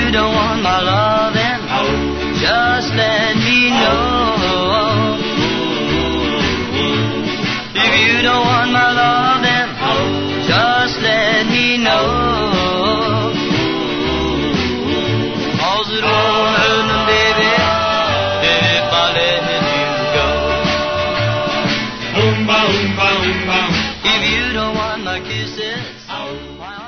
you don't want my loving, just let me know. If you don't want my loving, just let me know. 'Cause it won't hurt me, baby, if I let you go. If you don't want my kisses,